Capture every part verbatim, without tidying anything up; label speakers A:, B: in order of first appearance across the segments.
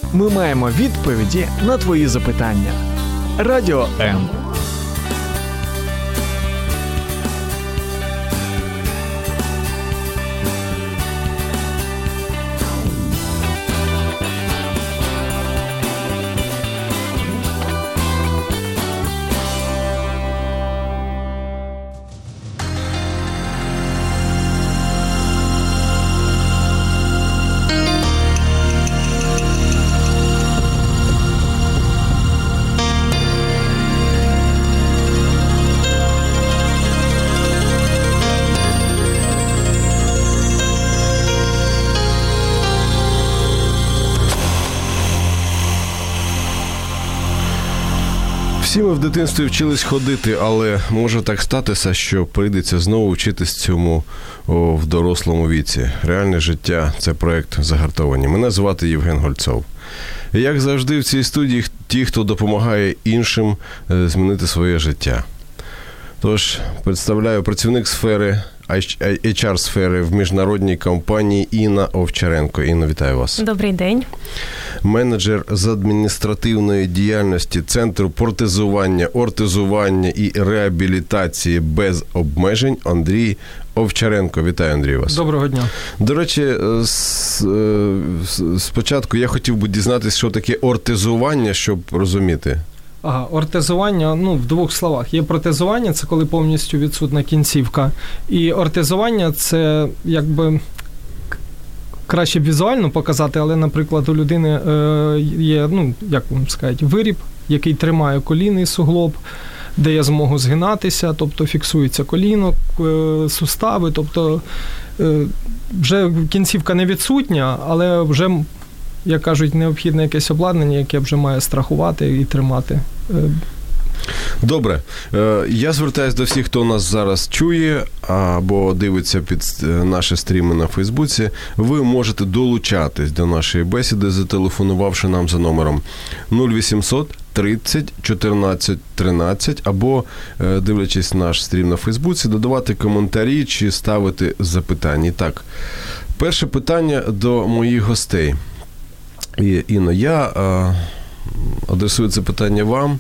A: Ми маємо відповіді на твої запитання. Радіо М.
B: Всі ми в дитинстві вчились ходити, але може так статися, що прийдеться знову вчитись цьому о, в дорослому віці. Реальне життя – це проєкт «Загартовані». Мене звати Євген Гольцов. І як завжди в цій студії ті, хто допомагає іншим змінити своє життя. Тож, представляю працівник сфери, ейч ар-сфери в міжнародній компанії Інна Овчаренко. Інна, вітаю вас.
C: Добрий день.
B: Менеджер з адміністративної діяльності Центру протезування, ортезування і реабілітації без обмежень Андрій Овчаренко. Вітаю, Андрій, вас.
D: Доброго дня.
B: До речі, спочатку я хотів би дізнатися, що таке ортезування, щоб розуміти.
D: Ага, ортезування, ну, в двох словах. Є протезування, це коли повністю відсутня кінцівка. І ортезування – це, якби, краще візуально показати, але, наприклад, у людини е, є, ну, як вам сказати, виріб, який тримає колінний суглоб, де я зможу згинатися, тобто фіксується коліно, е, сустави, тобто е, вже кінцівка не відсутня, але вже, як кажуть, необхідне якесь обладнання, яке вже має страхувати і тримати.
B: Добре. Я звертаюся до всіх, хто нас зараз чує або дивиться під наші стріми на Фейсбуці. Ви можете долучатись до нашої бесіди, зателефонувавши нам за номером нуль вісімсот тридцять чотирнадцять тринадцять або, дивлячись наш стрім на Фейсбуці, додавати коментарі чи ставити запитання. І так, перше питання до моїх гостей. І, Інно, я а, адресую це питання вам.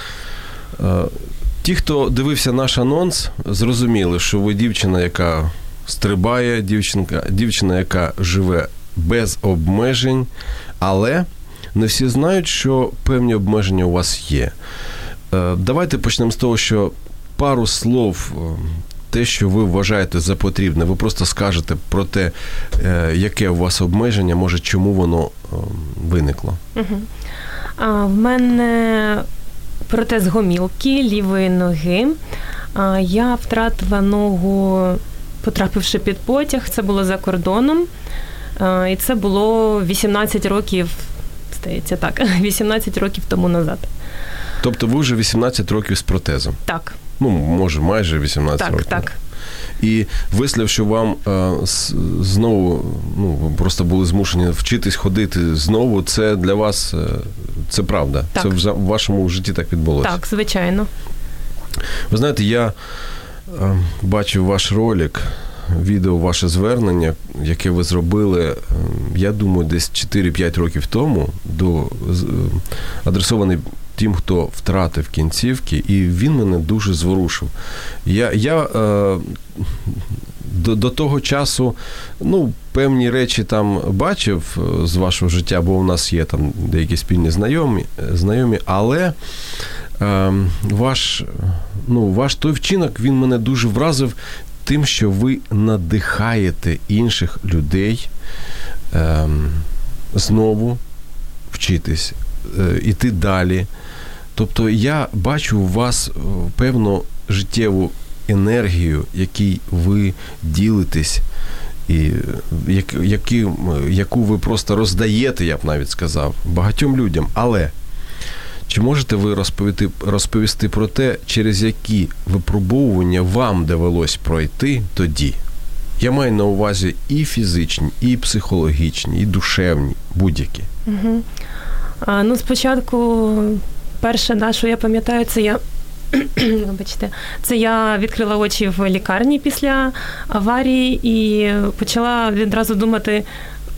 B: А, ті, хто дивився наш анонс, зрозуміли, що ви дівчина, яка стрибає, дівчинка, дівчина, яка живе без обмежень, але не всі знають, що певні обмеження у вас є. А, давайте почнемо з того, що пару слов, те, що ви вважаєте за потрібне, ви просто скажете про те, яке у вас обмеження, може, чому воно виникло.
C: Угу. А, в мене протез гомілки, лівої ноги. А, я втратила ногу, потрапивши під потяг. Це було за кордоном. А, і це було вісімнадцять років, здається, так, вісімнадцять років тому назад.
B: Тобто ви вже вісімнадцять років з протезом?
C: Так.
B: Ну, може, майже вісімнадцять
C: так,
B: років.
C: Так, так.
B: І вислів, що вам а, знову, ну, ви просто були змушені вчитись ходити знову, це для вас, це правда?
C: Так.
B: Це в вашому житті так відбулося?
C: Так, звичайно.
B: Ви знаєте, я а, бачив ваш ролик, відео, ваше звернення, яке ви зробили, я думаю, десь чотири-п'ять років тому, до, адресований тим, хто втратив кінцівки, і він мене дуже зворушив. Я, я е, до, до того часу, ну, певні речі там бачив з вашого життя, бо у нас є там деякі спільні знайомі, знайомі але е, ваш, ну, ваш той вчинок, він мене дуже вразив тим, що ви надихаєте інших людей е, знову вчитись, е, іти далі. Тобто я бачу у вас певну життєву енергію, якій ви ділитесь, і які, яку ви просто роздаєте, я б навіть сказав, багатьом людям. Але чи можете ви розповісти, розповісти про те, через які випробовування вам довелось пройти тоді? Я маю на увазі і фізичні, і психологічні, і душевні, будь-які.
C: Угу. А, ну, спочатку... Перше, да, що я пам'ятаю, це я, вибачте, це я відкрила очі в лікарні після аварії і почала відразу думати,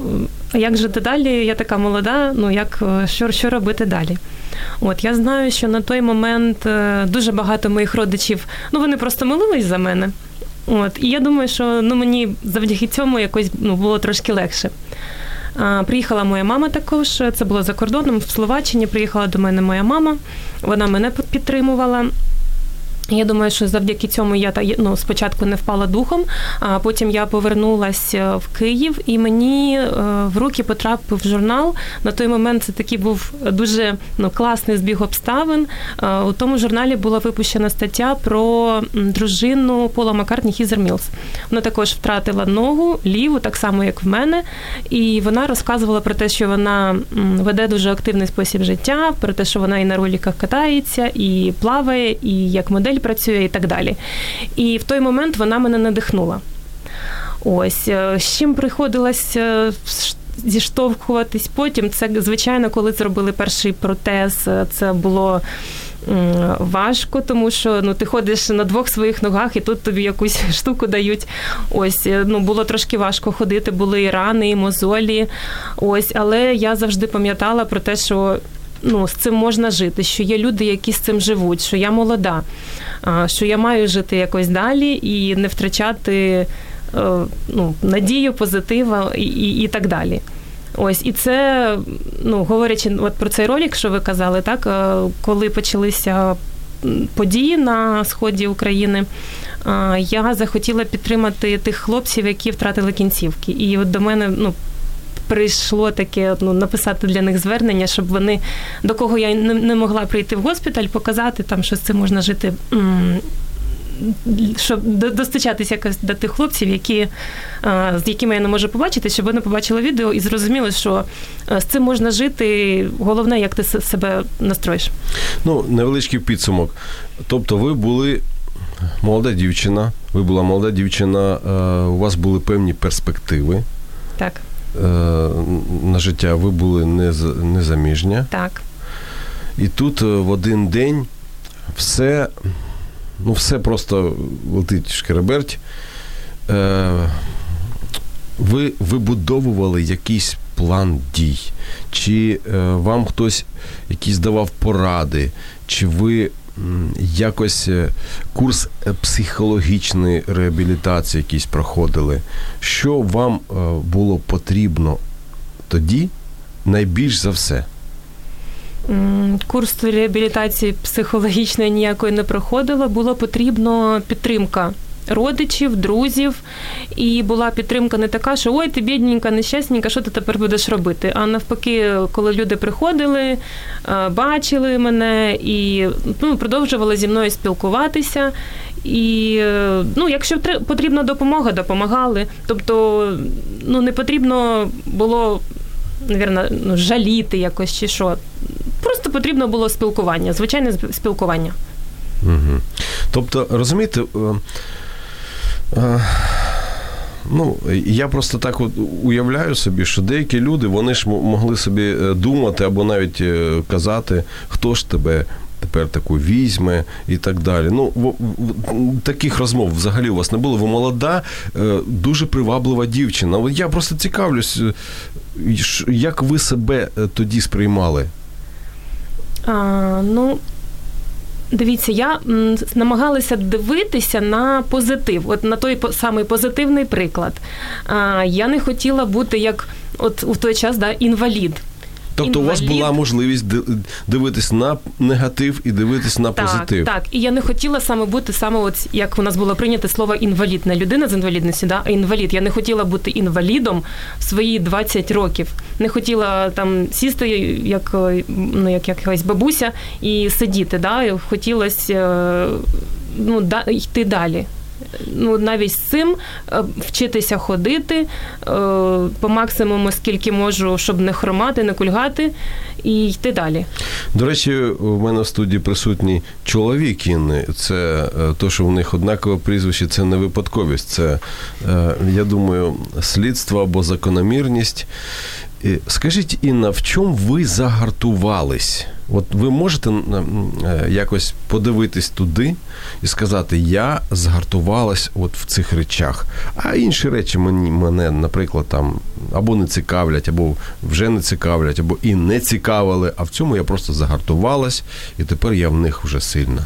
C: а як жити далі? Я така молода, ну як, що, що робити далі? От, я знаю, що на той момент дуже багато моїх родичів, ну, вони просто молились за мене. От, і я думаю, що ну, мені завдяки цьому якось ну, було трошки легше. А, приїхала моя мама також, це було за кордоном, в Словаччині приїхала до мене моя мама, вона мене підтримувала. Я думаю, що завдяки цьому я ну, спочатку не впала духом, а потім я повернулася в Київ, і мені в руки потрапив журнал. На той момент це такий був дуже ну, класний збіг обставин. У тому журналі була випущена стаття про дружину Пола Маккартні Хізер Мілс. Вона також втратила ногу, ліву, так само, як в мене, і вона розказувала про те, що вона веде дуже активний спосіб життя, про те, що вона і на роліках катається, і плаває, і як модель працює і так далі. І в той момент вона мене надихнула. Ось. З чим приходилось зіштовхуватись потім, це, звичайно, коли зробили перший протез, це було важко, тому що ну, ти ходиш на двох своїх ногах, і тут тобі якусь штуку дають. Ось, ну, було трошки важко ходити, були і рани, і мозолі. Ось, але я завжди пам'ятала про те, що ну, з цим можна жити, що є люди, які з цим живуть, що я молода, що я маю жити якось далі і не втрачати ну, надію, позитив і, і, і так далі. Ось, і це, ну, говорячи от про цей ролик, що ви казали, так, коли почалися події на сході України, я захотіла підтримати тих хлопців, які втратили кінцівки. І от до мене, ну, прийшло таке, ну, написати для них звернення, щоб вони, до кого я не, не могла прийти в госпіталь, показати там, що з цим можна жити, щоб достучатися якось до тих хлопців, які, з якими я не можу побачити, щоб вони побачили відео і зрозуміли, що з цим можна жити, головне, як ти себе настроїш.
B: Ну, невеличкий підсумок. Тобто ви були молода дівчина, ви була молода дівчина, у вас були певні перспективи.
C: Так.
B: На життя, ви були незаміжня.
C: Так.
B: І тут в один день все, ну все просто летить шкереберть. Ви вибудовували якийсь план дій? Чи вам хтось якісь давав поради? Чи ви якось курс психологічної реабілітації якийсь проходили? Що вам було потрібно тоді найбільш за все?
C: Курс реабілітації психологічної ніякої не проходила. Було потрібно підтримка родичів, друзів, і була підтримка не така, що ой, ти бідненька, нещасненька, що ти тепер будеш робити? А навпаки, коли люди приходили, бачили мене і ну, продовжували зі мною спілкуватися, і ну, якщо потрібна допомога, допомагали. Тобто ну, не потрібно було, навірно, ну, жаліти якось чи що. Просто потрібно було спілкування, звичайне спілкування.
B: Угу. Тобто, розумієте, ну, я просто так от уявляю собі, що деякі люди, вони ж могли собі думати або навіть казати, хто ж тебе тепер таку візьме і так далі. Ну, таких розмов взагалі у вас не було. Ви молода, дуже приваблива дівчина. Я просто цікавлюсь, як ви себе тоді сприймали?
C: А, ну... Дивіться, я намагалася дивитися на позитив, от на той самий позитивний приклад. Я не хотіла бути як от у той час, да, інвалід.
B: Тобто інвалід. У вас була можливість дивитись на негатив і дивитись на
C: так,
B: позитив.
C: Так, і я не хотіла саме бути саме от, як у нас було прийнято слово інвалід, не людина з інвалідністю, да, а інвалід. Я не хотіла бути інвалідом в свої двадцять років. Не хотіла там сісти, як, ну, як якась бабуся, і сидіти. Да. Хотілося ну, да, йти далі. Ну, навіть з цим вчитися ходити по максимуму, скільки можу, щоб не хромати, не кульгати, і йти далі.
B: До речі, у мене в студії присутній чоловік Інни. Це то, що в них однакове прізвище, це не випадковість. Це, я думаю, слідство або закономірність. Скажіть, Інна, в чому ви загартувались? От ви можете якось подивитись туди і сказати, я згартувалась от в цих речах, а інші речі мені, мене, наприклад, там або не цікавлять, або вже не цікавлять, або і не цікавили, а в цьому я просто загартувалась, і тепер я в них вже сильна?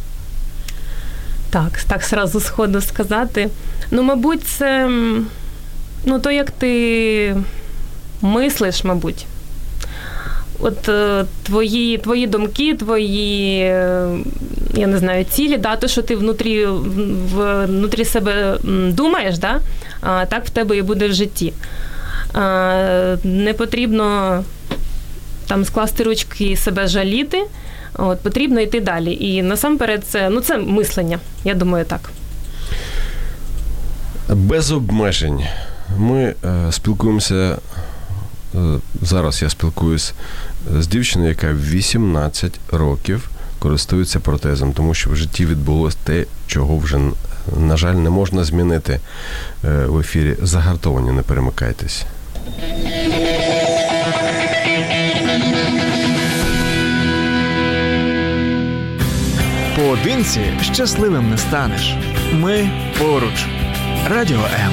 C: Так, так сразу сходу сказати. Ну, мабуть, це, ну, то, як ти мислиш, мабуть. От е, твої, твої думки, твої, е, я не знаю, цілі, да, то, що ти внутрі, в, внутрі себе думаєш, да, а, так в тебе і буде в житті. А, не потрібно там скласти ручки і себе жаліти, от, потрібно йти далі. І насамперед це, ну, це мислення, я думаю, так.
B: Без обмежень. Ми е, спілкуємося, е, зараз я спілкуюсь з дівчиною, яка вісімнадцять років користується протезом, тому що в житті відбулося те, чого вже, на жаль, не можна змінити е, в ефірі. Загартовані, не перемикайтесь.
A: Поодинці щасливим не станеш. Ми поруч. Радіо М.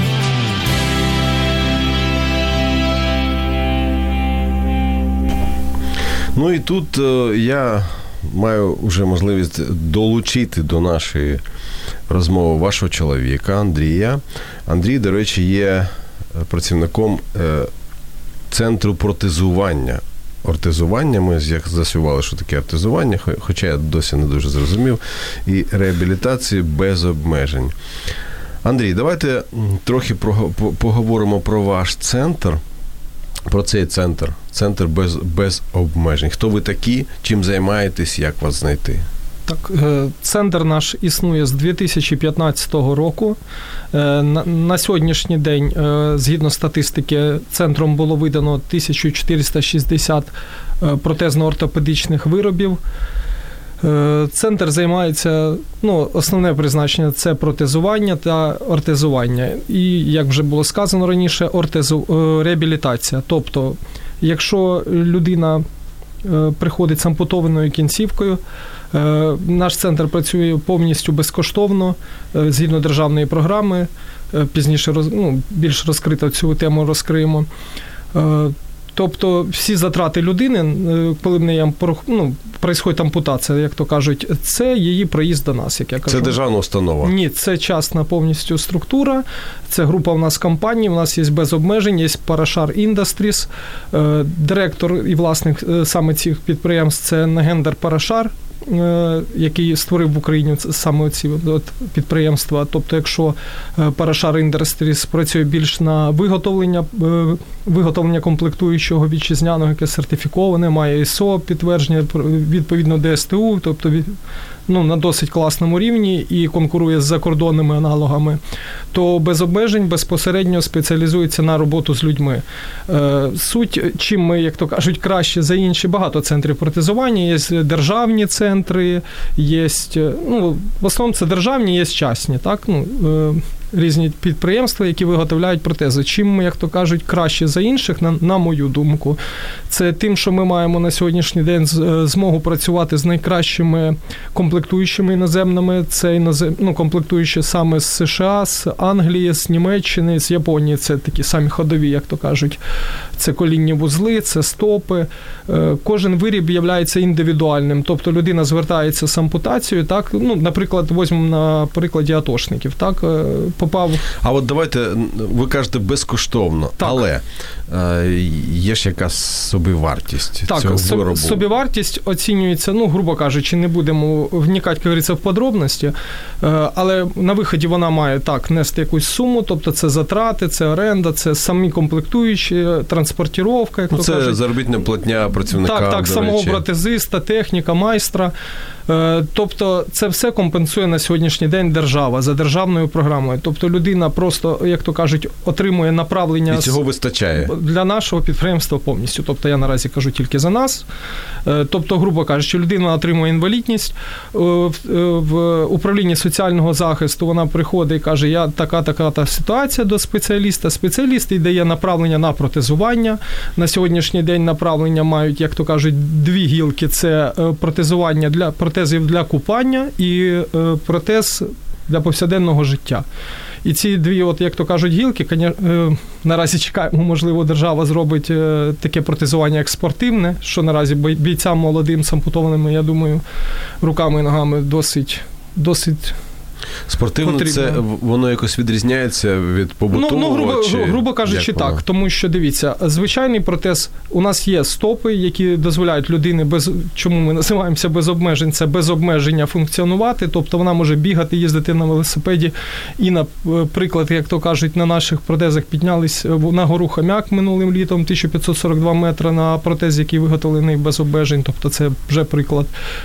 B: Ну і тут е, я маю вже можливість долучити до нашої розмови вашого чоловіка Андрія. Андрій, до речі, є працівником е, центру протезування. Ортезування, ми з'ясували, що таке ортезування, хоча я досі не дуже зрозумів, і реабілітації без обмежень. Андрій, давайте трохи поговоримо про ваш центр, про цей центр, центр без, без обмежень. Хто ви такі, чим займаєтесь, як вас знайти?
D: Так, центр наш існує з дві тисячі п'ятнадцятого року. На сьогоднішній день, згідно статистики, центром було видано тисяча чотириста шістдесят протезно-ортопедичних виробів. Центр займається, ну, основне призначення – це протезування та ортезування. І, як вже було сказано раніше, ортезу, реабілітація. Тобто, якщо людина приходить з ампутованою кінцівкою, наш центр працює повністю безкоштовно, згідно державної програми. Пізніше ну, більш розкрито цю тему розкриємо. Тобто всі затрати людини, коли в неї ну, происходить ампутація, як то кажуть, це її проїзд до нас, як я кажу.
B: Це державна установа?
D: Ні, це частна повністю структура, це група у нас компаній, у нас є без обмежень, є Parashar Industries, директор і власник саме цих підприємств – це Нагендер Parashar, який створив в Україні саме ці підприємства. Тобто, якщо Parashar Industries працює більш на виготовлення, виготовлення комплектуючого вітчизняного, яке сертифіковане, має ай ес о підтвердження, відповідно де ес те у, тобто ну, на досить класному рівні і конкурує з закордонними аналогами, то без обмежень безпосередньо спеціалізується на роботу з людьми. Суть, чим ми, як то кажуть, краще за інші, багато центрів протезування, є державні центри, є, ну, в основному це державні, є частні, так, ну, різні підприємства, які виготовляють протези. Чим ми, як то кажуть, краще за інших, на, на мою думку, це тим, що ми маємо на сьогоднішній день змогу працювати з найкращими комплектуючими іноземними. Це інозем... ну, комплектуючі саме з США, з Англії, з Німеччини, з Японії. Це такі самі ходові, як то кажуть. Це колінні вузли, це стопи. Кожен виріб є індивідуальним. Тобто людина звертається з ампутацією, так, ну, наприклад, візьмемо на прикладі атошників, так, попав.
B: А от давайте, ви кажете, безкоштовно, так. Але е, є ж якась собівартість
D: так,
B: цього виробу? Так,
D: собівартість оцінюється, ну, грубо кажучи, не будемо вникати, як говориться, в подробності, е, але на виході вона має, так, нести якусь суму, тобто це затрати, це оренда, це самі комплектуючі, транспортировка, як
B: ну,
D: то
B: це
D: кажуть.
B: Це заробітна платня працівника,
D: Так, так,
B: до
D: самого
B: речі.
D: протезиста, техніка, майстра. Тобто це все компенсує на сьогоднішній день держава за державною програмою. Тобто людина просто, як то кажуть, отримує направлення.
B: І цього вистачає?
D: Для нашого підприємства повністю. Тобто я наразі кажу тільки за нас. Тобто, грубо кажучи, людина отримує інвалідність. В управлінні соціального захисту вона приходить і каже, я така-така ситуація до спеціаліста. Спеціаліст і дає направлення на протезування. На сьогоднішній день направлення мають, як то кажуть, дві гілки. Це протезування для протезів для купання і протез для повсякденного життя. І ці дві, от, як то кажуть, гілки, конечно, наразі чекаємо, можливо, держава зробить таке протезування як спортивне, що наразі бійцям молодим з ампутованими, я думаю, руками і ногами досить, досить
B: спортивно
D: потрібно.
B: Це воно якось відрізняється від побутового?
D: Ну, ну грубо,
B: чи
D: грубо кажучи, так. Воно? Тому що, дивіться, звичайний протез, у нас є стопи, які дозволяють людині, без, чому ми називаємося без обмежень, це без обмеження функціонувати, тобто вона може бігати, їздити на велосипеді. І, наприклад, як то кажуть, на наших протезах піднялись на гору Хомяк минулим літом, тисяча п'ятсот сорок два метри на протез, який виготовлений без обмежень, тобто це вже приклад.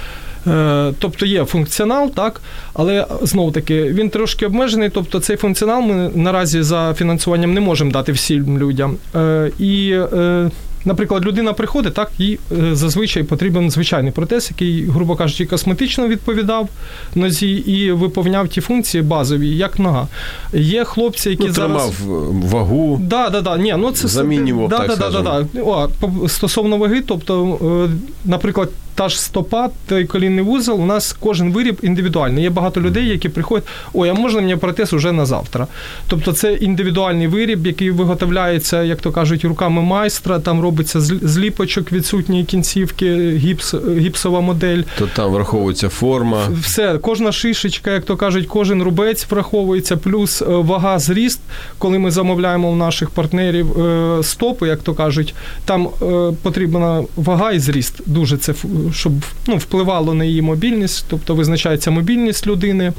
D: Тобто є функціонал, так, але знову-таки він трошки обмежений, тобто цей функціонал ми наразі за фінансуванням не можемо дати всім людям. І, наприклад, людина приходить, так, їй зазвичай потрібен звичайний протез, який, грубо кажучи, косметично відповідав нозі і виповняв ті функції базові, як нога. Є хлопці, які
B: ну,
D: зараз...
B: тримав вагу,
D: да, да, да. Ні, ну, це...
B: замінював,
D: да,
B: так
D: да,
B: скажемо.
D: да, да. О, стосовно ваги, тобто, наприклад, та ж стопа, той колінний вузол, у нас кожен виріб індивідуальний. Є багато людей, які приходять, ой, а можна мені протез уже на завтра? Тобто це індивідуальний виріб, який виготовляється, як то кажуть, руками майстра, там робиться з ліпочок відсутньої кінцівки, гіпс, гіпсова модель.
B: То там враховується форма.
D: Все, кожна шишечка, як то кажуть, кожен рубець враховується, плюс вага, зріст, коли ми замовляємо у наших партнерів стопи, як то кажуть, там потрібна вага і зріст, дуже це щоб ну, впливало на її мобільність, тобто визначається мобільність людини.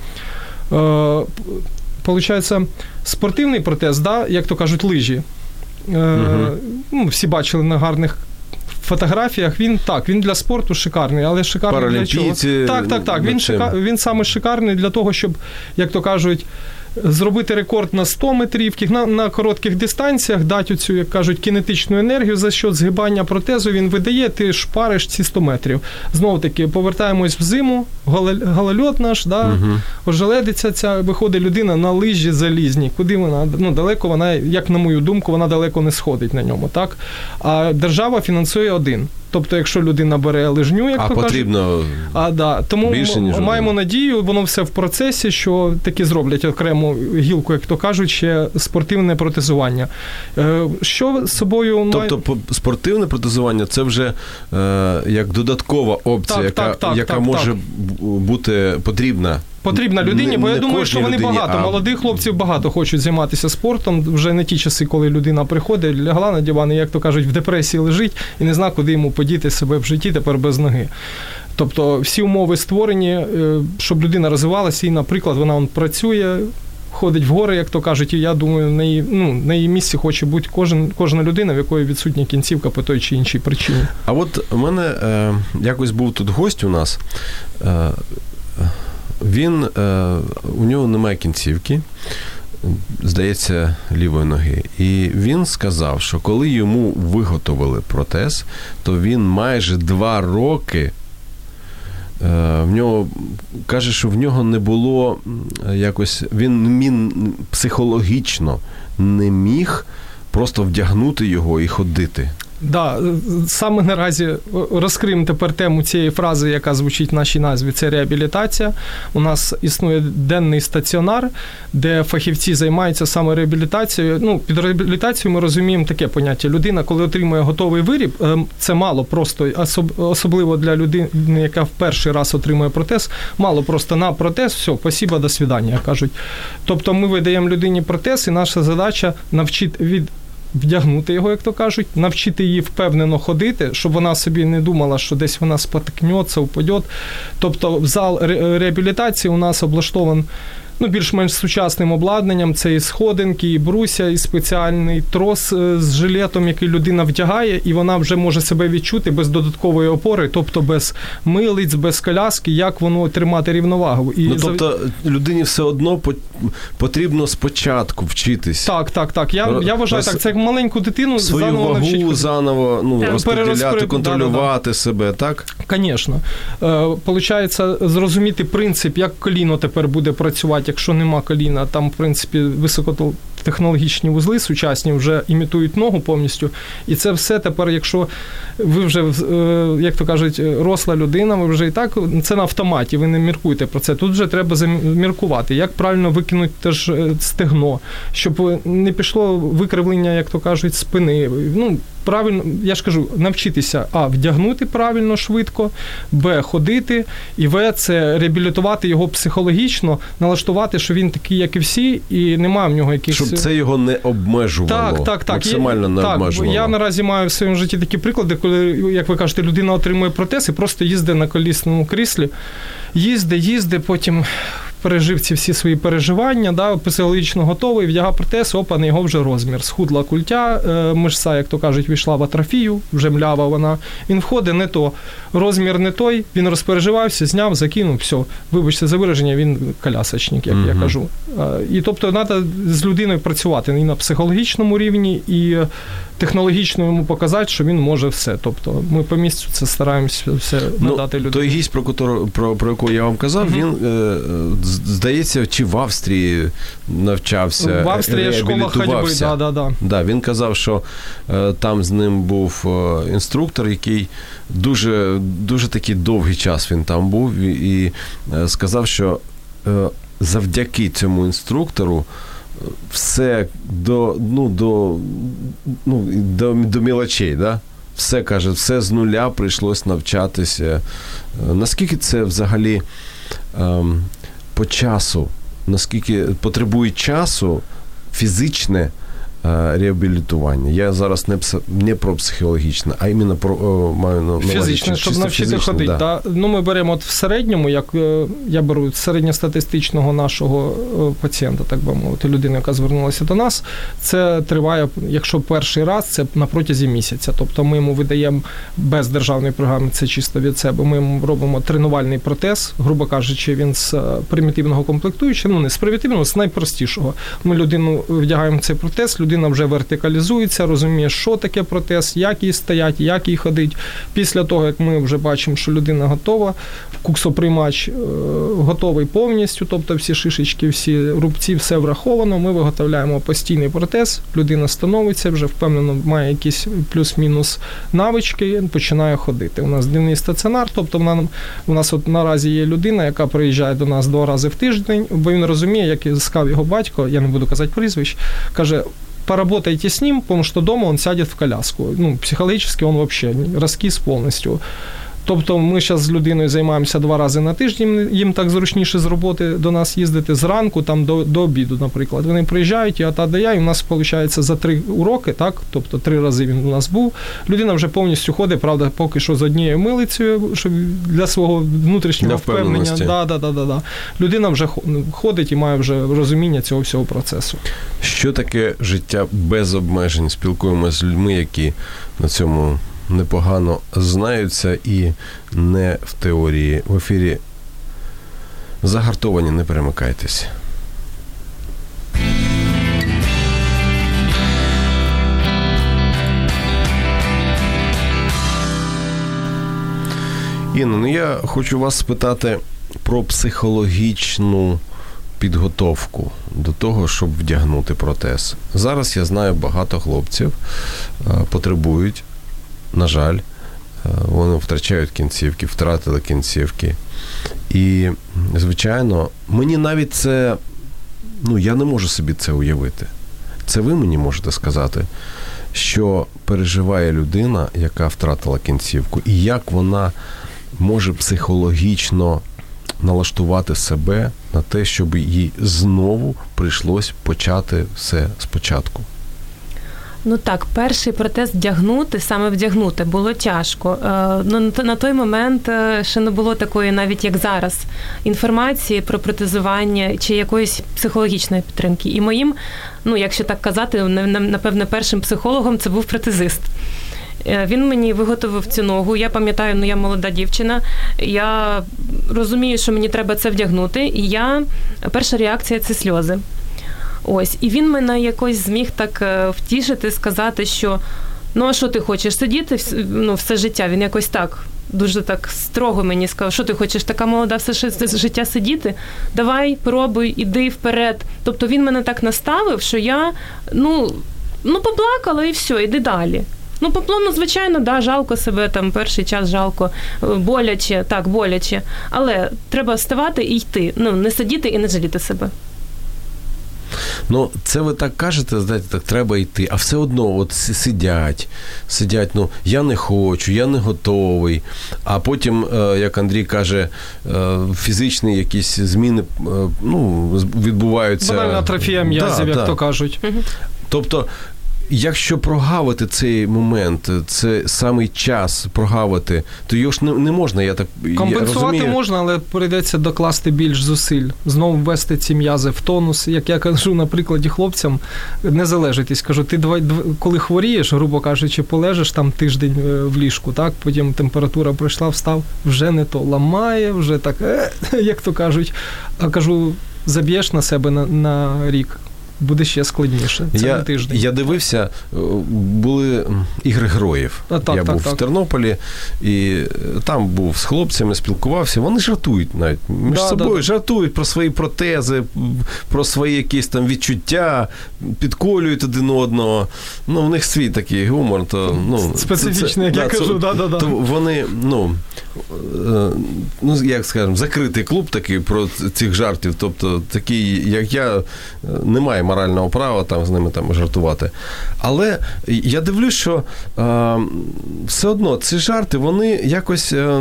D: Е, Получається, спортивний протез, да, як то кажуть, лижі. Е, угу. Ну, всі бачили на гарних фотографіях, він так, він для спорту шикарний, але шикарний для чого? Так, так, так, він, шика, він саме шикарний для того, щоб, як то кажуть, зробити рекорд на сто метрів, на, на коротких дистанціях, дати оцю, як кажуть, кінетичну енергію за що згибання протезу він видає, ти шпариш ці сто метрів. Знову-таки, повертаємось в зиму, голольот наш, да, угу. ожеледиця ця, виходить людина на лижі залізні, куди вона, ну, далеко вона, як на мою думку, вона далеко не сходить на ньому, так? А держава фінансує один. Тобто, якщо людина бере лижню, як
B: а
D: то
B: потрібно
D: кажуть, а, да, тому
B: більше, ніж
D: маємо
B: один.
D: Надію, воно все в процесі, що таки зроблять окрему гілку, як то кажуть, ще спортивне протезування. Що з собою...
B: Тобто має... спортивне протезування – це вже е, як додаткова опція,
D: так,
B: яка,
D: так, так,
B: яка
D: так,
B: може
D: так.
B: бути потрібна.
D: Потрібна людині,
B: не,
D: бо я
B: не
D: думаю, що вони
B: людині,
D: багато.
B: А...
D: Молодих хлопців багато хочуть займатися спортом. Вже не ті часи, коли людина приходить, лягла на диван і, як то кажуть, в депресії лежить і не знає, куди йому подіти себе в житті тепер без ноги. Тобто всі умови створені, щоб людина розвивалася і, наприклад, вона он, працює, ходить в гори, як то кажуть, і я думаю, на її, ну, на її місці хоче бути кожен, кожна людина, в якої відсутня кінцівка по той чи іншій причині.
B: А от у мене е, якось був тут гость у нас, е, він, е, у нього немає кінцівки, здається, лівої ноги. І він сказав, що коли йому виготовили протез, то він майже два роки в нього, каже, що в нього не було якось, він, він психологічно не міг просто вдягнути його і ходити.
D: Да, саме наразі розкриємо тепер тему цієї фрази, яка звучить в нашій назві, це реабілітація. У нас існує денний стаціонар, де фахівці займаються саме реабілітацією. Ну, під реабілітацією ми розуміємо таке поняття. Людина, коли отримує готовий виріб, це мало просто, особливо для людини, яка в перший раз отримує протез, мало просто на протез, все, спасибо, до свидання, кажуть. Тобто ми видаємо людині протез, і наша задача навчити від вдягнути його, як то кажуть, навчити її впевнено ходити, щоб вона собі не думала, що десь вона спотикнеться, впаде. Тобто зал реабілітації у нас облаштований ну, більш-менш сучасним обладнанням. Це і сходинки, і бруся, і спеціальний трос з жилетом, який людина вдягає, і вона вже може себе відчути без додаткової опори, тобто без милиць, без коляски, як воно тримати рівновагу. І
B: ну, тобто людині все одно потрібно спочатку вчитись.
D: Так, так, так. Я, я вважаю
B: Роз...
D: так, це як маленьку дитину
B: свою
D: заново
B: вагу
D: навчити.
B: заново ну, розподіляти, контролювати да, да, да. себе, так?
D: Звісно. Е, получається, зрозуміти принцип, як коліно тепер буде працювати, якщо нема коліна, там, в принципі, високотехнологічні вузли сучасні вже імітують ногу повністю. І це все тепер, якщо ви вже, як то кажуть, росла людина, ви вже і так, це на автоматі, ви не міркуєте про це. Тут вже треба заміркувати, як правильно викинути теж стегно, щоб не пішло викривлення, як то кажуть, спини. Ну, правильно, я ж кажу, навчитися, а, вдягнути правильно, швидко, б, ходити, і в, це реабілітувати його психологічно, налаштувати, що він такий, як і всі, і немає в нього якихось...
B: Щоб це його не обмежувало. Так, так, так. Максимально не
D: так,
B: обмежувало.
D: Я наразі маю в своєму житті такі приклади, коли, як ви кажете, людина отримує протез і просто їздить на колісному кріслі, їздить, їздить, потім... пережив ці всі свої переживання, да, психологічно готовий, вдягав протез, опа, на його вже розмір. Схудла культя, мишця, як то кажуть, війшла в атрофію, вже млява вона. Він входить не то, розмір не той, він розпереживався, зняв, закинув, все. Вибачте за вираження, він колясочник, як uh-huh. я кажу. І тобто треба з людиною працювати і на психологічному рівні, і технологічно йому показати, що він може все. Тобто ми по місцю це стараємося все надати
B: ну,
D: людині.
B: Той гість, про, котор, про, про якого я вам казав, uh-huh. він, е, здається, чи в Австрії навчався,
D: в Австрії школа ходьби, да, да, да.
B: Да, він казав, що е, там з ним був е, інструктор, який дуже, дуже такий довгий час він там був, і, і е, сказав, що е, завдяки цьому інструктору все до, ну, до, ну, до, до мілочей, да? Все, каже, все з нуля прийшлось навчатися. Наскільки це взагалі ем, по часу, наскільки потребує часу фізичне реабілітування? Я зараз не, пс... не про психологічне, а іменно про о, маю на увазі
D: фізичне, щоб навчити ходити. Да. Да. Ну, ми беремо от в середньому, як я беру середньостатистичного нашого пацієнта, так би мовити, людину, яка звернулася до нас, це триває, якщо перший раз, це на протязі місяця. Тобто ми йому видаємо без державної програми, це чисто від себе, ми йому робимо тренувальний протез, грубо кажучи, він з примітивного комплектуючого, ну не з примітивного, з найпростішого. Ми людину вдягаємо цей протез, людина Людина вже вертикалізується, розуміє, що таке протез, як їй стоять, як їй ходить. Після того, як ми вже бачимо, що людина готова, куксоприймач е, готовий повністю, тобто всі шишечки, всі рубці, все враховано, ми виготовляємо постійний протез, людина становиться, вже впевнено має якісь плюс-мінус навички, починає ходити. У нас дневний стаціонар, тобто вона, у нас от наразі є людина, яка приїжджає до нас два рази в тиждень, бо він розуміє, як сказав його батько, я не буду казати прізвищ, каже, поработайте с ним, потому что дома он сядет в коляску. Ну, психологически он вообще раскис повністю. Тобто ми зараз з людиною займаємося два рази на тиждень, їм так зручніше з роботи до нас їздити зранку, там до, до обіду, наприклад. Вони приїжджають, я та да я, і у нас, виходить, за три уроки, так, тобто три рази він у нас був. Людина вже повністю ходить, правда, поки що з однією милицею, щоб для свого внутрішнього впевнення. Да, да, да, да, да. Людина вже ходить і має вже розуміння цього всього процесу.
B: Що таке життя без обмежень? Спілкуємося з людьми, які на цьому непогано знаються і не в теорії. В ефірі Загартовані, не перемикайтеся. Інно, ну я хочу вас спитати про психологічну підготовку до того, щоб вдягнути протез. Зараз я знаю, багато хлопців потребують, на жаль, вони втрачають кінцівки, втратили кінцівки. І, звичайно, мені навіть це, ну, я не можу собі це уявити. Це ви мені можете сказати, що переживає людина, яка втратила кінцівку, і як вона може психологічно налаштувати себе на те, щоб їй знову прийшлось почати все спочатку.
C: Ну так, перший протез вдягнути, саме вдягнути, було тяжко. Ну, на той момент ще не було такої, навіть як зараз, інформації про протезування чи якоїсь психологічної підтримки. І моїм, ну, якщо так казати, напевне, першим психологом це був протезист. Він мені виготовив цю ногу. Я пам'ятаю, ну я молода дівчина, я розумію, що мені треба це вдягнути, і я, перша реакція – це сльози. Ось, і він мене якось зміг так втішити, сказати, що ну, а що ти хочеш, сидіти ну, все життя? Він якось так дуже так строго мені сказав, що ти хочеш, така молода все життя сидіти? Давай, пробуй, іди вперед. Тобто він мене так наставив, що я, ну, ну поплакала і все, іди далі. Ну, попло, ну, звичайно, да, жалко себе, там, перший час жалко, боляче, так, боляче, але треба вставати і йти, ну, не сидіти і не жаліти себе.
B: Ну, це ви так кажете, знаєте, так треба йти, а все одно от сидять, сидять, ну, я не хочу, я не готовий, а потім, як Андрій каже, фізичні якісь зміни, ну, відбуваються.
D: Банальна атрофія м'язів,
B: да,
D: як
B: да.
D: то кажуть.
B: Тобто, якщо прогавити цей момент, це самий час прогавити, то його ж не, не можна, я так
D: компенсувати
B: я розумію.
D: Можна, але прийдеться докласти більш зусиль. Знову ввести ці м'язи в тонус. Як я кажу на прикладі хлопцям, не залежитись. Кажу, ти давай, коли хворієш, грубо кажучи, полежиш там тиждень в ліжку, так, потім температура пройшла, встав, вже не то, ламає, вже так, е, як то кажуть. А кажу, заб'єш на себе на, на рік. Буде ще складніше. Це
B: я,
D: не тиждень.
B: Я дивився, були ігри героїв.
D: А, так,
B: я
D: так,
B: був
D: так.
B: в Тернополі, і там був з хлопцями, спілкувався. Вони жартують навіть між
D: да,
B: собою,
D: да.
B: жартують про свої протези, про свої якісь там відчуття, підколюють один одного. Ну, в них свій такий гумор. То, ну,
D: специфічний, як
B: це,
D: я
B: да,
D: кажу. Да, да, да.
B: То вони, ну, ну, як скажемо, закритий клуб такий про цих жартів. Тобто, такий, як я, немає морального права там з ними там жартувати. Але я дивлюсь, що е, все одно ці жарти, вони якось, е,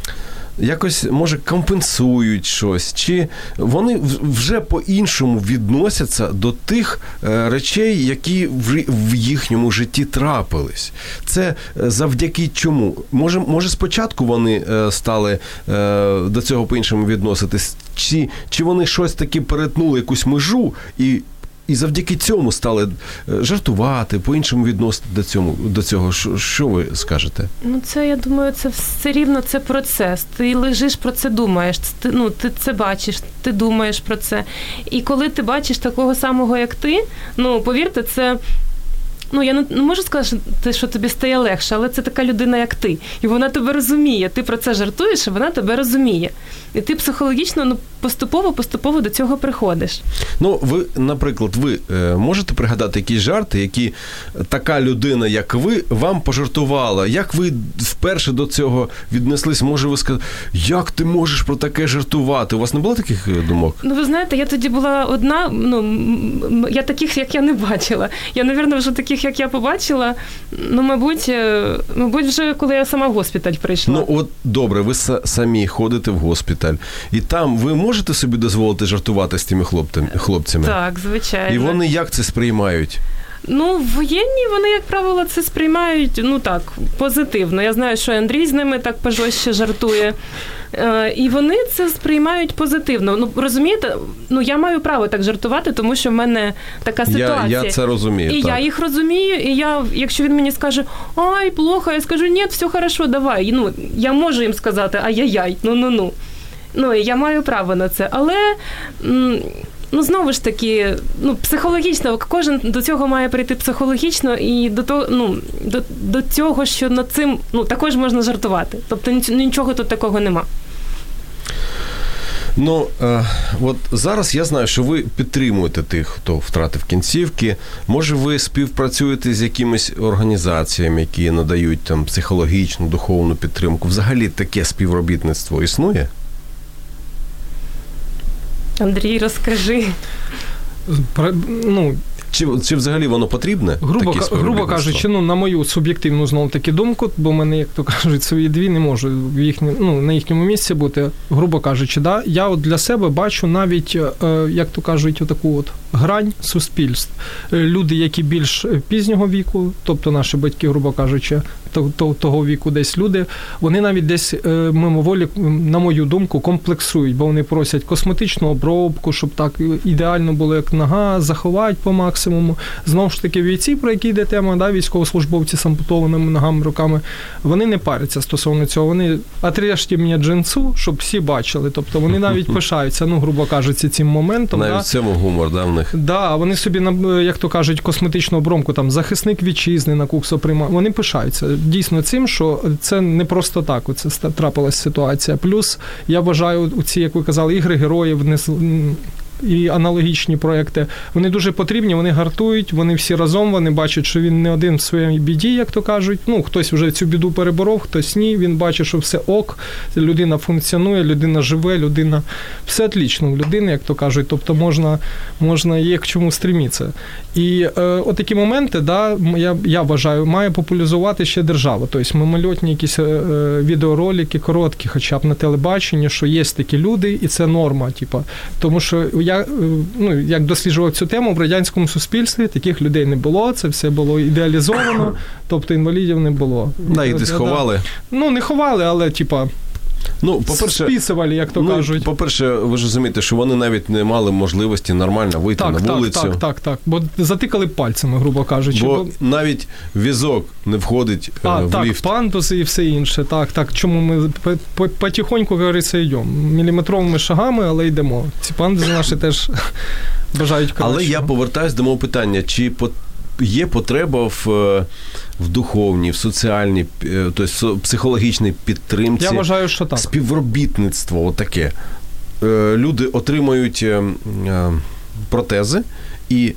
B: якось, може, компенсують щось, чи вони вже по-іншому відносяться до тих е, речей, які в, в їхньому житті трапились. Це завдяки чому? Може, може спочатку вони е, стали е, до цього по-іншому відноситись, чи, чи вони щось таки перетнули якусь межу і І завдяки цьому стали жартувати, по-іншому відносити до цього. До цього. Що, що ви скажете?
C: Ну, це, я думаю, це все рівно це процес. Ти лежиш, про це думаєш, ти, ну, ти це бачиш, ти думаєш про це. І коли ти бачиш такого самого, як ти, ну, повірте, це... Ну, я не можу сказати, що тобі стає легше, але це така людина, як ти. І вона тебе розуміє. Ти про це жартуєш, і вона тебе розуміє. І ти психологічно, ну, поступово-поступово до цього приходиш.
B: Ну, ви, наприклад, ви можете пригадати якісь жарти, які така людина, як ви, вам пожартувала? Як ви вперше до цього віднеслись? Може, ви сказали, як ти можеш про таке жартувати? У вас не було таких думок?
C: Ну, ви знаєте, я тоді була одна, ну, я таких, як я не бачила. Я, мабуть, вже таких, як я побачила, ну, мабуть, мабуть, вже коли я сама в госпіталь прийшла.
B: Ну, от, добре, ви самі ходите в госпіталь, і там ви можете собі дозволити жартувати з тими хлопцями?
C: Так, звичайно.
B: І вони як це сприймають?
C: Ну, воєнні, вони, як правило, це сприймають, ну так, позитивно. Я знаю, що Андрій з ними так пожорстче жартує. Е, і вони це сприймають позитивно. Ну, розумієте, ну, я маю право так жартувати, тому що в мене така ситуація.
B: Я, я це розумію,
C: І
B: так.
C: я їх розумію, і я, якщо він мені скаже, ай, плохо, я скажу, ні, все хорошо, давай. Ну, я можу їм сказати, ай-яй-яй, ну-ну-ну. Ну, і я маю право на це. Але... М- Ну, знову ж таки, ну, психологічно, кожен до цього має прийти психологічно і до того, ну, до, до цього, що над цим, ну, також можна жартувати. Тобто нічого тут такого нема.
B: Ну, е, от зараз я знаю, що ви підтримуєте тих, хто втратив кінцівки. Може, ви співпрацюєте з якимись організаціями, які надають там психологічну, духовну підтримку? Взагалі таке співробітництво існує?
C: Андрій, розкажи.
D: Ну,
B: Чи, чи взагалі воно потрібне?
D: Грубо, грубо кажучи, ну, на мою суб'єктивну, знову таки, думку, бо в мене, як то кажуть, свої дві, не можу в їхні, ну, на їхньому місці бути, грубо кажучи, да, я от для себе бачу навіть, е, як то кажуть, отаку от грань суспільств. Люди, які більш пізнього віку, тобто наші батьки, грубо кажучи, того віку десь люди, вони навіть десь мимоволі, на мою думку, комплексують, бо вони просять косметичну обробку, щоб так ідеально було, як нога, заховати по максимуму. Знову ж таки, бійці, про які йде тема, да, військовослужбовці з ампутованими ногами, руками, вони не паряться стосовно цього. Вони отрежьте мені джинсу, щоб всі бачили. Тобто вони навіть пишаються, ну, грубо кажучи, цим моментом.
B: Навіть
D: да.
B: в цьому гумор, да, в них. поранених.
D: Так, да, вони собі, як то кажуть, косметичну обромку, там, захисник вітчизни на куксо приймають. Вони пишаються дійсно цим, що це не просто так, оце трапилась ситуація. Плюс, я вважаю, у ці, як ви казали, ігри героїв, і аналогічні проекти, вони дуже потрібні, вони гартують, вони всі разом, вони бачать, що він не один в своїй біді, як то кажуть. Ну, хтось вже цю біду переборов, хтось ні, він бачить, що все ок, людина функціонує, людина живе, людина... Все отлично в людини, як то кажуть, тобто можна, можна є к чому стрімітися. І е, отакі моменти, да, я, я вважаю, має популяризувати ще держава. Тобто мимольотні якісь е, відеоролики, короткі, хоча б на телебаченні, що є такі люди, і це норма, типу. Тому що я, ну, як досліджував цю тему, в радянському суспільстві таких людей не було, це все було ідеалізовано, тобто інвалідів не було.
B: Да, і десь ховали?
D: Ну, не ховали, але, типа,
B: ну, по-перше,
D: списували, як то
B: ну,
D: кажуть.
B: По-перше, ви ж розумієте, що вони навіть не мали можливості нормально вийти
D: так,
B: на
D: так,
B: вулицю.
D: Так, так, так, бо затикали пальцями, грубо кажучи.
B: Бо, бо... навіть візок не входить
D: а,
B: в
D: так,
B: ліфт.
D: Так, пандуси і все інше. Так, так, чому ми потихоньку, говориться, йдемо. Міліметровими шагами, але йдемо. Ці пандуси наші теж бажають кращого.
B: Але я повертаюсь до мого питання, чи по є потреба в, в духовній, в соціальній, тобто психологічній підтримці?
D: Я вважаю, що так.
B: Співробітництво отаке. Люди отримують протези і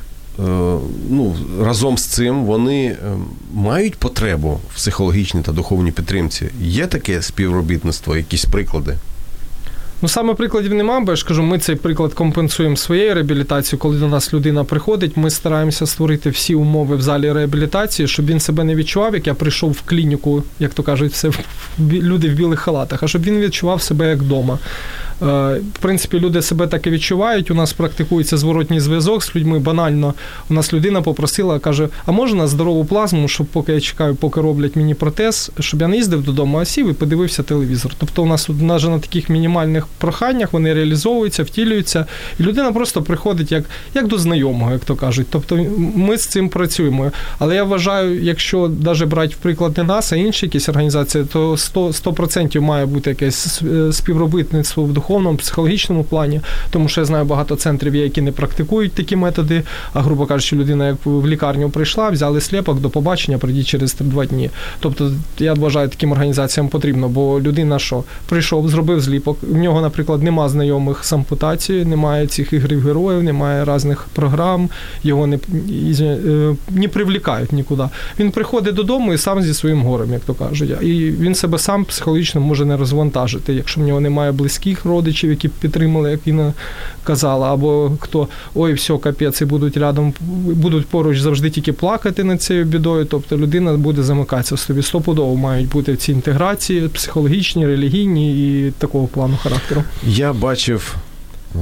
B: ну, разом з цим вони мають потребу в психологічній та духовній підтримці. Є таке співробітництво, якісь приклади?
D: Ну, саме прикладів нема, бо я ж кажу, ми цей приклад компенсуємо своєю реабілітацією. Коли до нас людина приходить, ми стараємося створити всі умови в залі реабілітації, щоб він себе не відчував, як я прийшов в клініку, як то кажуть, все люди в білих халатах, а щоб він відчував себе як вдома. В принципі, люди себе так і відчувають. У нас практикується зворотній зв'язок з людьми. Банально, у нас людина попросила, каже, а можна здорову плазму, щоб поки я чекаю, поки роблять мені протез, щоб я не їздив додому, а сів і подивився телевізор. Тобто у нас навіть на таких мінімальних проханнях вони реалізовуються, втілюються, і людина просто приходить як, як до знайомого, як то кажуть. Тобто ми з цим працюємо. Але я вважаю, якщо навіть брати в приклад не нас, а інші якісь організації, то сто відсотків має бути якесь співробітництво в духовному, психологічному плані, тому що я знаю багато центрів, які не практикують такі методи, а, грубо кажучи, людина як в лікарню прийшла, взяли сліпок, до побачення, прийдіть через два дні. Тобто, я вважаю, таким організаціям потрібно, бо людина що? Прийшов, зробив зліпок, в нього, наприклад, нема знайомих з ампутацією, немає цих ігрів героїв, немає різних програм, його не, не привлікають нікуди. Він приходить додому і сам зі своїм горем, як то кажуть. І він себе сам психологічно може не розвантажити, якщо в нього немає близьких родичів, які підтримали, як Інна казала, або хто, ой, все, капець, і будуть рядом, будуть поруч завжди тільки плакати над цією бідою, тобто людина буде замикатися в собі. Стопудово мають бути ці інтеграції психологічні, релігійні і такого плану характеру.
B: Я бачив о,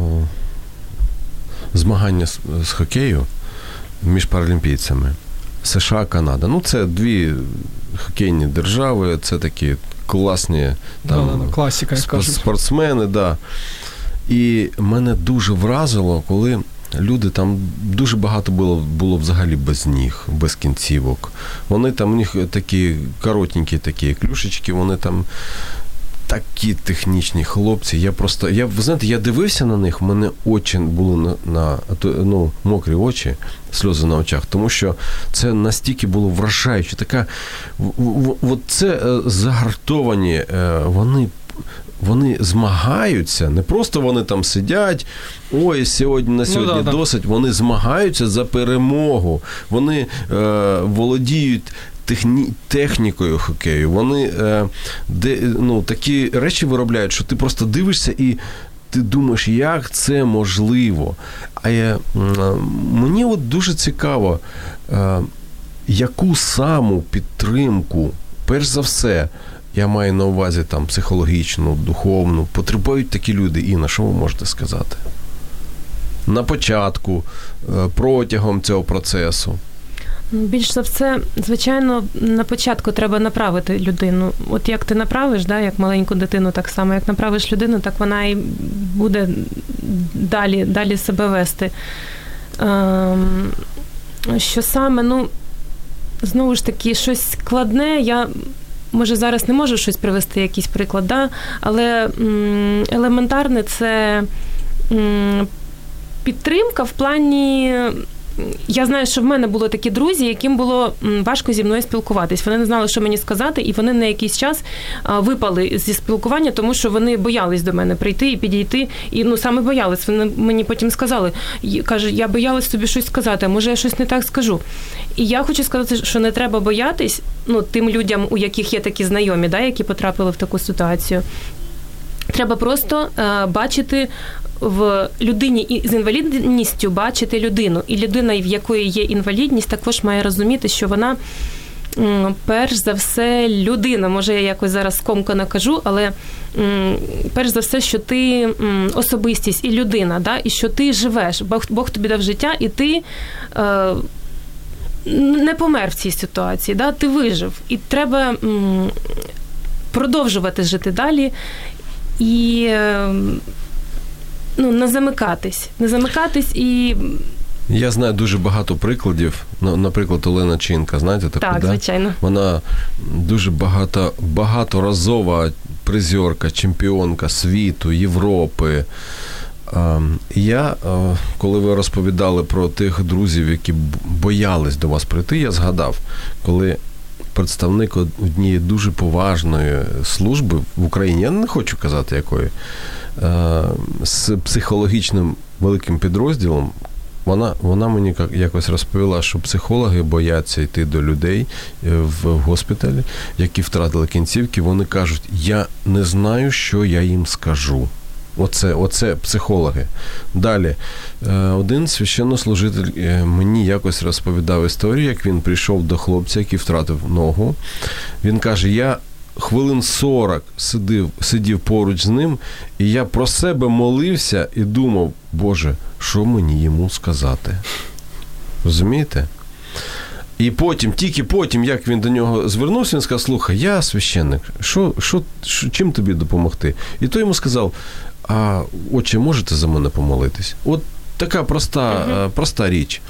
B: змагання з, з хокею між паралімпійцями. США, Канада. Ну, це дві хокейні держави, це такі класні там,
D: да, да, класика, як кажуть.
B: Спортсмени, да. І мене дуже вразило, коли люди там дуже багато було, було взагалі без ніг, без кінцівок. Вони там, у них такі коротенькі такі клюшечки, вони там такі технічні хлопці. Я просто, я, ви знаєте, я дивився на них, в мене очі були на, на ну, мокрі очі, сльози на очах, тому що це настільки було вражаюче. Така, от це загартовані, вони вони змагаються, не просто вони там сидять, ой, сьогодні на сьогодні ну, да, досить, да. Вони змагаються за перемогу, вони е, володіють техні, технікою хокею, вони е, де, ну, такі речі виробляють, що ти просто дивишся і ти думаєш, як це можливо. А я, мені от дуже цікаво, е, яку саму підтримку, перш за все, я маю на увазі там психологічну, духовну, потребують такі люди. Інна, що ви можете сказати? На початку, протягом цього процесу.
C: Більш за все, звичайно, на початку треба направити людину. От як ти направиш, да, як маленьку дитину, так само, як направиш людину, так вона і буде далі, далі себе вести. Ем, що саме, ну, знову ж таки, щось складне, я... Може, зараз не можу щось привести, якийсь приклад, да? Але м, елементарне – це м, підтримка в плані... Я знаю, що в мене були такі друзі, яким було важко зі мною спілкуватись. Вони не знали, що мені сказати, і вони на якийсь час випали зі спілкування, тому що вони боялись до мене прийти і підійти. І, ну, саме боялись. Вони мені потім сказали, каже, я боялась тобі щось сказати, а може я щось не так скажу. І я хочу сказати, що не треба боятись, ну, тим людям, у яких є такі знайомі, да, які потрапили в таку ситуацію. Треба просто е, бачити в людині з інвалідністю, бачити людину. І людина, в якої є інвалідність, також має розуміти, що вона, м, перш за все, людина. Може, я якось зараз скомкано кажу, але м, перш за все, що ти м, особистість і людина, да? І що ти живеш. Бог, Бог тобі дав життя, і ти... Е, не помер в цій ситуації, да? Ти вижив. І треба м, продовжувати жити далі і ну, не замикатись. Не замикатись і...
B: Я знаю дуже багато прикладів. Наприклад, Олена Чинка, знаєте таку?
C: Так,
B: да?
C: звичайно.
B: Вона дуже багато, багаторазова призерка, чемпіонка світу, Європи. Я, коли ви розповідали про тих друзів, які боялись до вас прийти, я згадав, коли представник однієї дуже поважної служби в Україні, я не хочу казати якої, з психологічним великим підрозділом, вона, вона мені якось розповіла, що психологи бояться йти до людей в госпіталі, які втратили кінцівки, вони кажуть, я не знаю, що я їм скажу. Оце, оце психологи. Далі, один священнослужитель мені якось розповідав історію, як він прийшов до хлопця, який втратив ногу. Він каже, я хвилин сорок сидів, сидів поруч з ним, і я про себе молився і думав, Боже, що мені йому сказати? Розумієте? І потім, тільки потім, як він до нього звернувся, він сказав, слухай, я священник, що, що, що, чим тобі допомогти? І той йому сказав, а отче, можете за мене помолитись? От така проста, uh-huh. проста річ.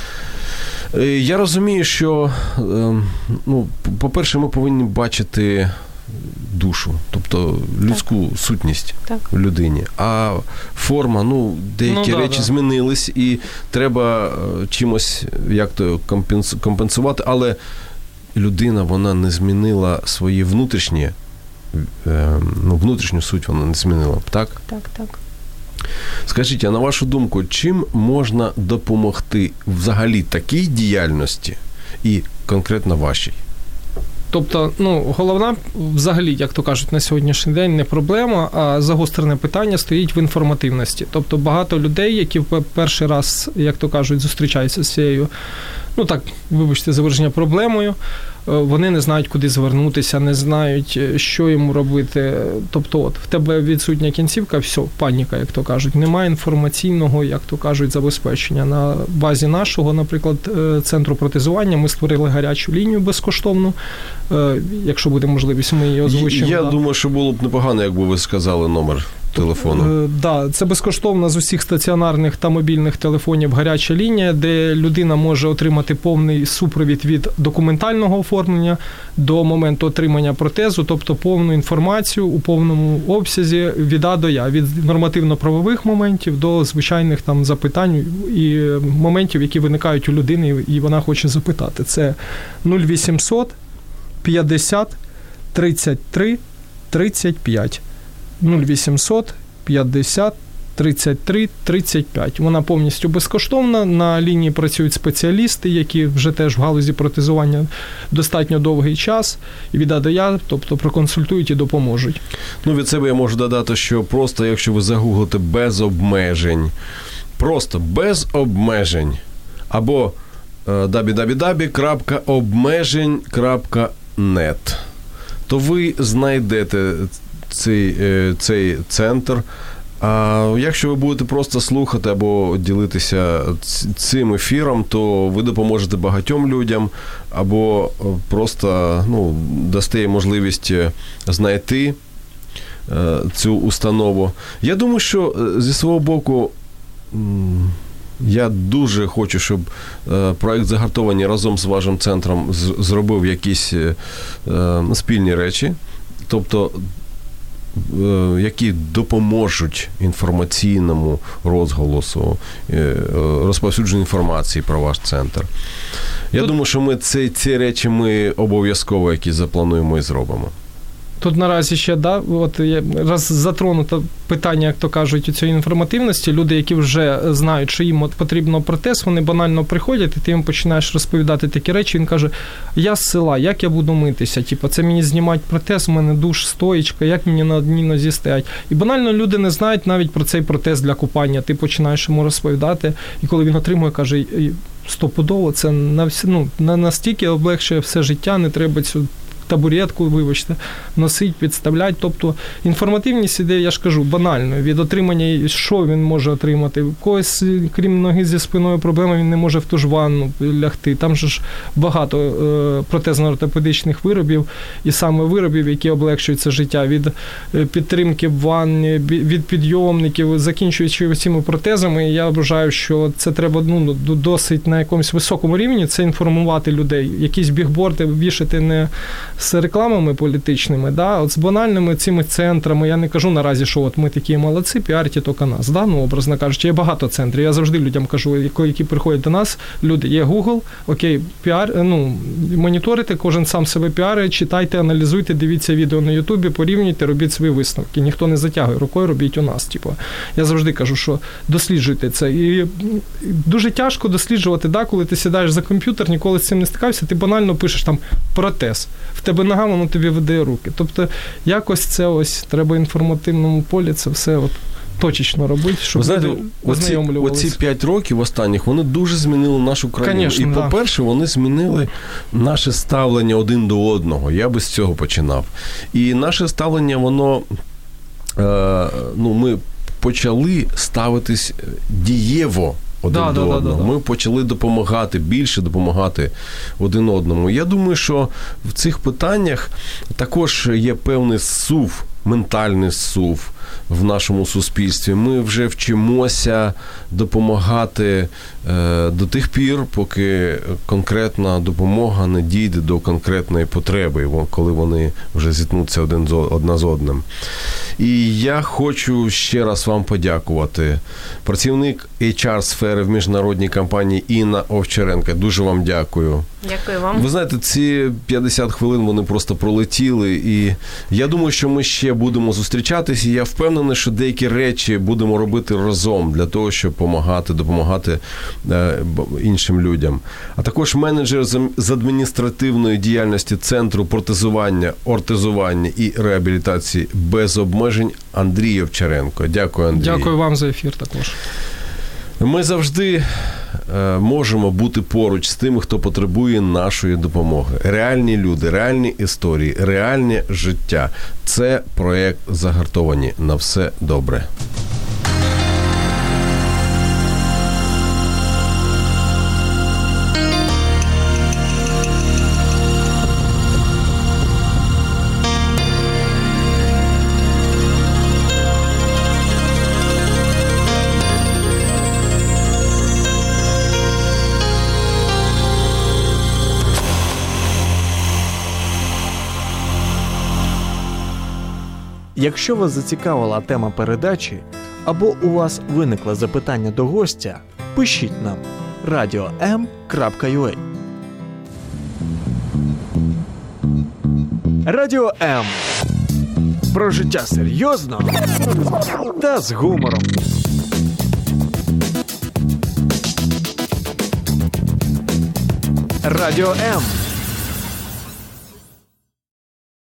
B: Я розумію, що, ну, по-перше, ми повинні бачити душу, тобто людську так. сутність так. в людині. А форма, ну, деякі ну, да, речі да. змінились, і треба чимось як-то компенсувати, але людина, вона не змінила свої внутрішні, ну, внутрішню суть вона не змінила, так?
C: Так, так.
B: Скажіть, а на вашу думку, чим можна допомогти взагалі такій діяльності і конкретно вашій?
D: Тобто, ну, головна, взагалі, як то кажуть, на сьогоднішній день не проблема, а загострене питання стоїть в інформативності. Тобто багато людей, які перший раз, як то кажуть, зустрічаються з цією, ну так, вибачте за вираження, проблемою, вони не знають, куди звернутися, не знають, що йому робити. Тобто, от, в тебе відсутня кінцівка, все, паніка, як то кажуть. Немає інформаційного, як то кажуть, забезпечення. На базі нашого, наприклад, центру протезування ми створили гарячу лінію безкоштовну. Якщо буде можливість, ми її озвучимо.
B: Я
D: да.
B: думаю, що було б непогано, якби ви сказали номер телефону.
D: Так, да, це безкоштовно з усіх стаціонарних та мобільних телефонів гаряча лінія, де людина може отримати повний супровід від документального оформлення до моменту отримання протезу, тобто повну інформацію у повному обсязі від А до Я, від нормативно-правових моментів до звичайних там запитань і моментів, які виникають у людини, і вона хоче запитати. Це нуль вісімсот п'ятдесят тридцять три тридцять п'ять. нуль вісімсот п'ятдесят тридцять три тридцять п'ять. Вона повністю безкоштовна. На лінії працюють спеціалісти, які вже теж в галузі протезування достатньо довгий час. І від А до Я, тобто проконсультують і допоможуть.
B: Ну, від себе я можу додати, що просто, якщо ви загуглите без обмежень, просто без обмежень, або дабл ю дабл ю дабл ю крапка обмежень крапка нет, то ви знайдете цей, цей центр. А якщо ви будете просто слухати або ділитися цим ефіром, то ви допоможете багатьом людям, або просто, ну, дасте можливість знайти цю установу. Я думаю, що зі свого боку я дуже хочу, щоб проект «Загартовані» разом з вашим центром зробив якісь спільні речі. Тобто які допоможуть інформаційному розголосу, розповсюдженню інформації про ваш центр. Я Тут... думаю, що ми ці, ці речі ми обов'язково, які заплануємо, і зробимо.
D: Тут наразі ще, да, от раз затронуто питання, як то кажуть, у цієї інформативності, люди, які вже знають, що їм от потрібно протез, вони банально приходять, і ти їм починаєш розповідати такі речі, він каже, я з села, як я буду митися, типу, це мені знімати протез, у мене душ, стоїчка, як мені на одній нозі стоять. І банально люди не знають навіть про цей протез для купання, ти починаєш йому розповідати, і коли він отримує, каже, стопудово, це на всі, ну, настільки облегшує все життя, не треба цю табуретку, вибачте, носить, підставлять. Тобто інформативність іде, я ж кажу, банально. Від отримання, що він може отримати. У когось, крім ноги зі спиною проблеми, він не може в ту ж ванну лягти. Там же ж багато е, протезно-ортопедичних виробів, і саме виробів, які облегшують це життя. Від підтримки в ванні, від підйомників, закінчуючи усіма протезами. Я вважаю, що це треба ну, досить на якомусь високому рівні, це інформувати людей. Якісь бігборди вішати не з рекламами політичними, да, от з банальними цими центрами, я не кажу наразі, що от ми такі молодці, піарте тільки нас, да, ну, образно кажучи, є багато центрів, я завжди людям кажу, які приходять до нас, люди, є Google, окей, піар, ну, моніторите, кожен сам себе піарить, читайте, аналізуйте, дивіться відео на Ютубі, порівнюйте, робіть свої висновки, ніхто не затягує рукою, робіть у нас, типу. Я завжди кажу, що досліджуйте це, і дуже тяжко досліджувати, да, коли ти сідаєш за комп'ютер, ніколи з цим не стикався, ти банально пишеш там протез, в тебе нога, воно тобі видає руки. Тобто, якось це ось, треба в інформативному полі це все от точечно робити, щоб
B: знаєте,
D: люди ознайомлювалися.
B: Оці п'ять років останніх, вони дуже змінили нашу країну.
D: Конечно,
B: і,
D: да.
B: по-перше, вони змінили наше ставлення один до одного. Я би з цього починав. І наше ставлення, воно, е, ну, ми почали ставитись дієво один
D: да,
B: до
D: да,
B: одного.
D: Да, да,
B: Ми почали допомагати, більше допомагати один одному. Я думаю, що в цих питаннях також є певний зсув, ментальний зсув в нашому суспільстві. Ми вже вчимося допомагати е, до тих пір, поки конкретна допомога не дійде до конкретної потреби, коли вони вже зіткнуться один з, одна з одним. І я хочу ще раз вам подякувати. Працівник ейч ар-сфери в міжнародній компанії Інна Овчаренко. Дуже вам дякую.
C: Дякую вам.
B: Ви знаєте, ці п'ятдесят хвилин, вони просто пролетіли. І я думаю, що ми ще будемо зустрічатись. І я впевнений, що деякі речі будемо робити разом для того, щоб допомагати, допомагати е, іншим людям. А також менеджер з адміністративної діяльності Центру протезування, ортезування і реабілітації без обмежень Андрій Овчаренко. Дякую, Андрій.
D: Дякую вам за ефір також.
B: Ми завжди е, можемо бути поруч з тими, хто потребує нашої допомоги. Реальні люди, реальні історії, реальне життя. Це проєкт «Загартовані на все добре».
A: Якщо вас зацікавила тема передачі або у вас виникло запитання до гостя, пишіть нам радіо ем крапка ю а. Радіо М. Про життя серйозно та з гумором. Радіо М.